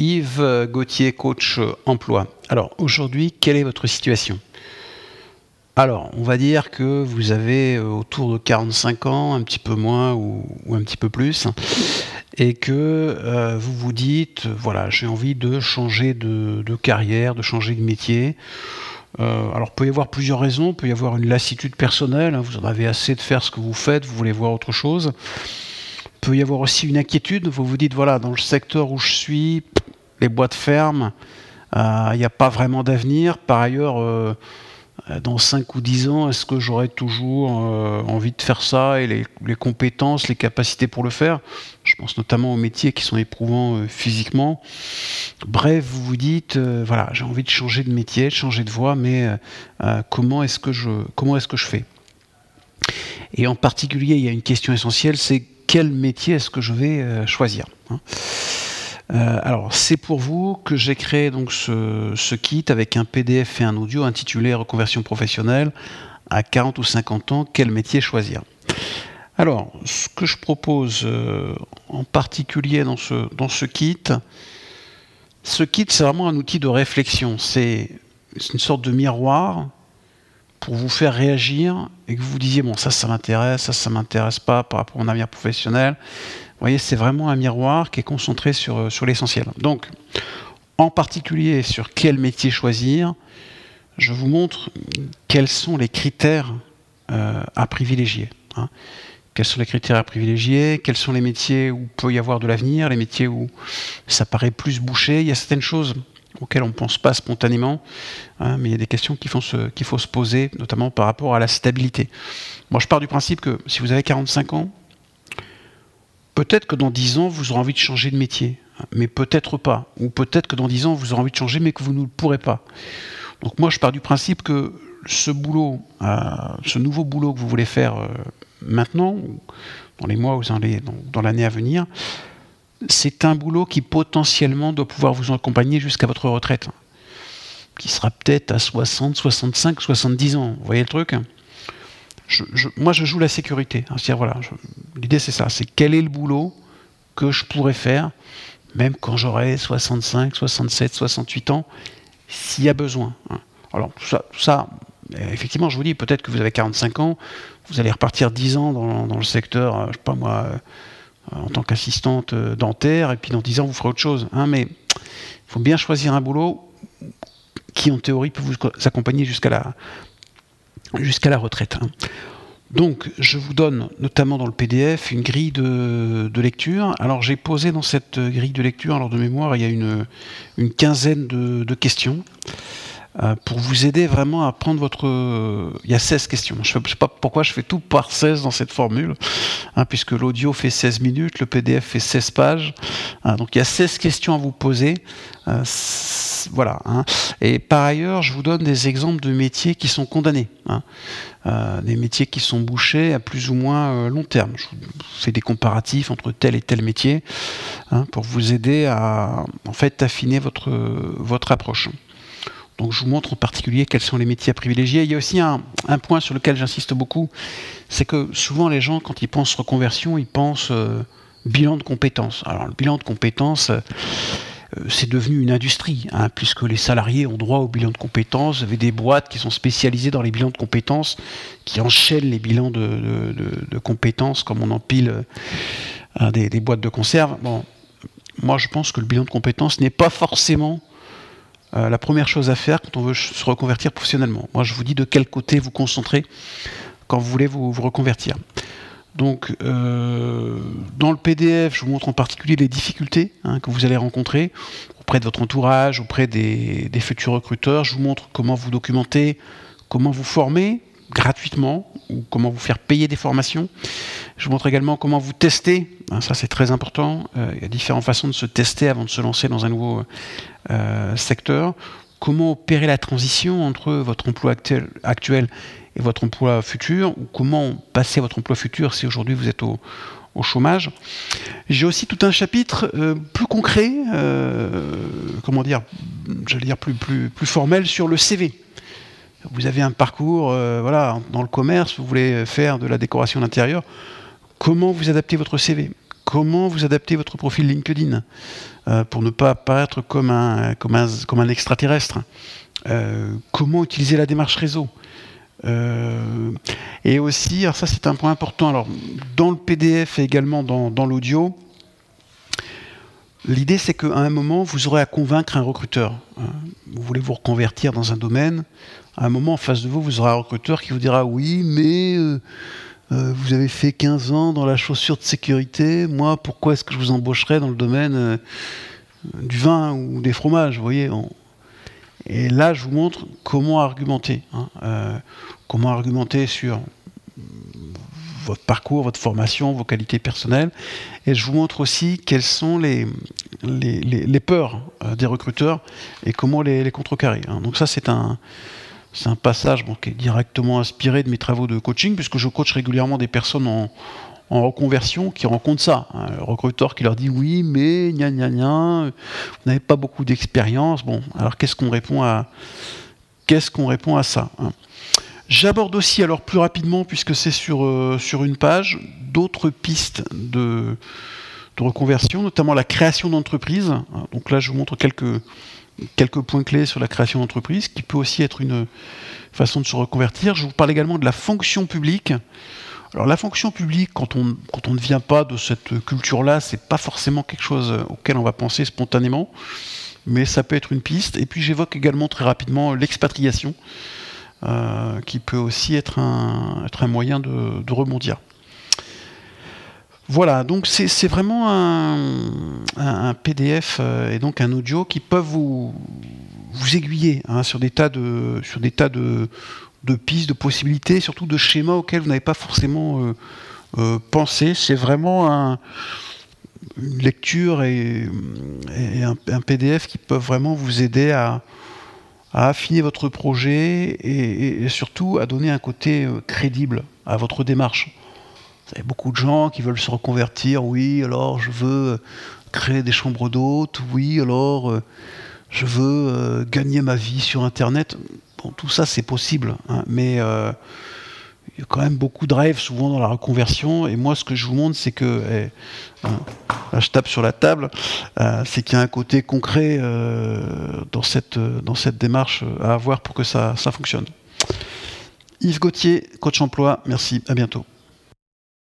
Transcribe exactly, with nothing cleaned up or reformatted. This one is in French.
Yves Gauthier, coach emploi. Alors aujourd'hui, quelle est votre situation ? Alors, on va dire que vous avez autour de quarante-cinq ans, un petit peu moins ou, ou un petit peu plus, et que euh, vous vous dites, voilà, j'ai envie de changer de, de carrière, de changer de métier. Euh, alors, il peut y avoir plusieurs raisons. Il peut y avoir une lassitude personnelle, hein, vous en avez assez de faire ce que vous faites, vous voulez voir autre chose. Il peut y avoir aussi une inquiétude, vous vous dites, voilà, dans le secteur où je suis, les boîtes ferment, il euh, n'y a pas vraiment d'avenir. Par ailleurs, euh, dans cinq ou dix ans, est-ce que j'aurai toujours euh, envie de faire ça et les, les compétences, les capacités pour le faire ? Je pense notamment aux métiers qui sont éprouvants euh, physiquement. Bref, vous vous dites, euh, voilà, j'ai envie de changer de métier, de changer de voie, mais euh, comment est-ce que je, comment est-ce que je fais ? Et en particulier, il y a une question essentielle, c'est quel métier est-ce que je vais euh, choisir, hein ? Euh, alors, c'est pour vous que j'ai créé donc ce, ce kit avec un P D F et un audio intitulé Reconversion professionnelle à quarante ou cinquante ans, quel métier choisir ? Alors, ce que je propose euh, en particulier dans ce, dans ce kit, ce kit, c'est vraiment un outil de réflexion. C'est, c'est une sorte de miroir pour vous faire réagir et que vous vous disiez, bon, ça, ça m'intéresse, ça, ça m'intéresse pas par rapport à mon avenir professionnel. Vous voyez, c'est vraiment un miroir qui est concentré sur, sur l'essentiel. Donc, en particulier, sur quel métier choisir, je vous montre quels sont les critères euh, à privilégier. Hein. Quels sont les critères à privilégier ? Quels sont les métiers où il peut y avoir de l'avenir ? Les métiers où ça paraît plus bouché ? Il y a certaines choses auxquelles on ne pense pas spontanément, hein, mais il y a des questions qu'il faut, se, qu'il faut se poser, notamment par rapport à la stabilité. Moi, je pars du principe que si vous avez quarante-cinq ans, peut-être que dans dix ans, vous aurez envie de changer de métier, mais peut-être pas. Ou peut-être que dans dix ans, vous aurez envie de changer, mais que vous ne le pourrez pas. Donc moi, je pars du principe que ce boulot, euh, ce nouveau boulot que vous voulez faire euh, maintenant, ou dans les mois ou dans, les, dans, dans l'année à venir, c'est un boulot qui potentiellement doit pouvoir vous accompagner jusqu'à votre retraite, qui sera peut-être à soixante, soixante-cinq, soixante-dix ans. Vous voyez le truc ? Je, je, moi, je joue la sécurité. C'est-à-dire, voilà, je, l'idée, c'est ça. C'est quel est le boulot que je pourrais faire, même quand j'aurai soixante-cinq, soixante-sept, soixante-huit ans, s'il y a besoin. Alors, tout ça, tout ça, effectivement, je vous dis, peut-être que vous avez quarante-cinq ans, vous allez repartir dix ans dans, dans le secteur, je sais pas moi, euh, en tant qu'assistante dentaire, et puis dans dix ans, vous ferez autre chose. Hein, mais il faut bien choisir un boulot qui, en théorie, peut vous accompagner jusqu'à la, jusqu'à la retraite. Hein. Donc, je vous donne, notamment dans le P D F, une grille de, de lecture. Alors, j'ai posé dans cette grille de lecture, alors de mémoire, il y a une, une quinzaine de, de questions euh, pour vous aider vraiment à prendre votre... Euh, il y a seize questions. Je ne sais pas pourquoi je fais tout par seize dans cette formule, hein, puisque l'audio fait seize minutes, le P D F fait seize pages. Hein, donc, il y a seize questions à vous poser. Euh, voilà. Hein. Et par ailleurs, je vous donne des exemples de métiers qui sont condamnés. Hein. Euh, des métiers qui sont bouchés à plus ou moins euh, long terme. Je vous fais des comparatifs entre tel et tel métier, hein, pour vous aider à en fait affiner votre, euh, votre approche. Donc je vous montre en particulier quels sont les métiers à privilégier. Il y a aussi un, un point sur lequel j'insiste beaucoup, c'est que souvent les gens, quand ils pensent reconversion, ils pensent euh, bilan de compétences. Alors le bilan de compétences, euh, c'est devenu une industrie, hein, puisque les salariés ont droit au bilan de compétences. Vous avez des boîtes qui sont spécialisées dans les bilans de compétences, qui enchaînent les bilans de, de, de, de compétences, comme on empile euh, des, des boîtes de conserve. Bon, moi, je pense que le bilan de compétences n'est pas forcément euh, la première chose à faire quand on veut se reconvertir professionnellement. Moi, je vous dis de quel côté vous concentrer quand vous voulez vous, vous reconvertir. Donc, euh, dans le P D F, je vous montre en particulier les difficultés, hein, que vous allez rencontrer auprès de votre entourage, auprès des, des futurs recruteurs. Je vous montre comment vous documenter, comment vous former gratuitement ou comment vous faire payer des formations. Je vous montre également comment vous tester. Hein, ça, c'est très important. Euh, il y a différentes façons de se tester avant de se lancer dans un nouveau euh, secteur. Comment opérer la transition entre votre emploi actuel, actuel et votre emploi futur, ou comment passer votre emploi futur si aujourd'hui vous êtes au, au chômage. J'ai aussi tout un chapitre euh, plus concret, euh, comment dire, j'allais dire plus, plus, plus formel sur le C V. Vous avez un parcours, euh, voilà, dans le commerce, vous voulez faire de la décoration d'intérieur. Comment vous adaptez votre C V ? comment vous adaptez votre profil LinkedIn euh, pour ne pas apparaître comme un, comme un, comme un extraterrestre. Euh, comment utiliser la démarche réseau. Euh, et aussi, alors ça c'est un point important, alors dans le P D F et également dans, dans l'audio, l'idée c'est qu'à un moment vous aurez à convaincre un recruteur. Vous voulez vous reconvertir dans un domaine, à un moment en face de vous, vous aurez un recruteur qui vous dira oui, mais euh, euh, vous avez fait quinze ans dans la chaussure de sécurité, moi pourquoi est-ce que je vous embaucherais dans le domaine euh, du vin ou des fromages, vous voyez on... Et là, je vous montre comment argumenter. Hein, euh, comment argumenter sur votre parcours, votre formation, vos qualités personnelles. Et je vous montre aussi quelles sont les, les, les, les peurs euh, des recruteurs et comment les, les contrecarrer. Hein. Donc ça, c'est un, c'est un passage bon, qui est directement inspiré de mes travaux de coaching, puisque je coach régulièrement des personnes en, en reconversion qui rencontrent ça. Hein. Le recruteur qui leur dit oui, mais gna gna gna, vous n'avez pas beaucoup d'expérience. Bon, alors qu'est-ce qu'on répond à, qu'est-ce qu'on répond à ça, hein. J'aborde aussi, alors plus rapidement, puisque c'est sur, euh, sur une page, d'autres pistes de, de reconversion, notamment la création d'entreprise. Donc là, je vous montre quelques, quelques points clés sur la création d'entreprise, qui peut aussi être une façon de se reconvertir. Je vous parle également de la fonction publique. Alors la fonction publique, quand on, quand on ne vient pas de cette culture-là, c'est pas forcément quelque chose auquel on va penser spontanément, mais ça peut être une piste. Et puis j'évoque également très rapidement l'expatriation, euh, qui peut aussi être un, être un moyen de, de rebondir. Voilà, donc c'est, c'est vraiment un, un, un P D F euh, et donc un audio qui peuvent vous, vous aiguiller hein, sur des tas de, sur des tas de, de pistes, de possibilités, surtout de schémas auxquels vous n'avez pas forcément euh, euh, pensé. C'est vraiment un, une lecture et, et un, un P D F qui peuvent vraiment vous aider à, à affiner votre projet et, et surtout à donner un côté euh, crédible à votre démarche. Vous avez beaucoup de gens qui veulent se reconvertir. Oui, alors je veux créer des chambres d'hôtes. Oui, alors euh, je veux euh, gagner ma vie sur Internet. Bon, tout ça, c'est possible. Hein, mais euh, il y a quand même beaucoup de rêves souvent dans la reconversion. Et moi, ce que je vous montre, c'est que... Eh, hein, là, je tape sur la table. Euh, c'est qu'il y a un côté concret euh, dans, cette, dans cette démarche à avoir pour que ça, ça fonctionne. Yves Gauthier, coach emploi. Merci, à bientôt.